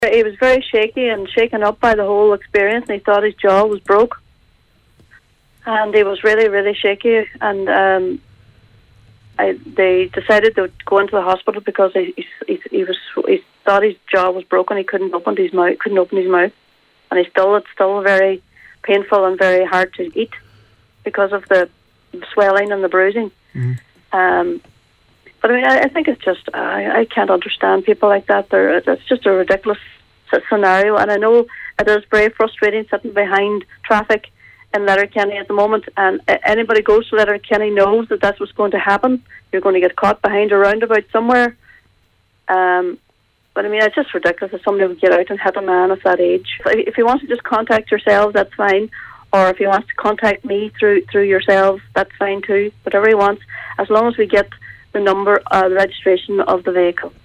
He was very shaky and shaken up by the whole experience, and he thought his jaw was broke. And he was really, really shaky. And they decided to go into the hospital because he thought his jaw was broken. He couldn't open his mouth. And it's still very painful and very hard to eat because of the swelling and the bruising. But I mean, I think it's just I can't understand people like that. It's just a ridiculous scenario, and I know it is very frustrating sitting behind traffic in Letterkenny at the moment. And anybody goes to Letterkenny knows that that's what's going to happen. You're going to get caught behind a roundabout somewhere. But I mean, it's just ridiculous that somebody would get out and hit a man of that age. If he wants to just contact yourselves, that's fine. Or if he wants to contact me through yourselves, that's fine too. Whatever he wants, as long as we get the number, the registration of the vehicle.